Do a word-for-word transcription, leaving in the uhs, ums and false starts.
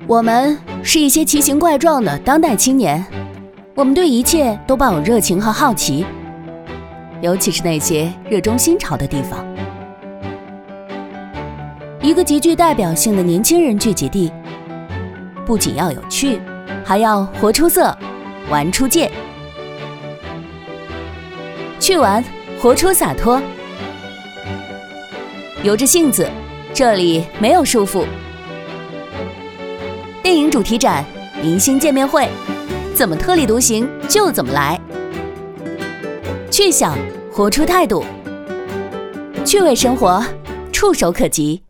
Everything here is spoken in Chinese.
我们是一些奇形怪状的当代青年，我们对一切都抱有热情和好奇，尤其是那些热衷新潮的地方。一个极具代表性的年轻人聚集地，不仅要有趣，还要活出色，玩出界。去玩，活出洒脱。由着性子，这里没有束缚。电影主题展，明星见面会，怎么特立独行就怎么来。去想，活出态度，趣味生活，触手可及。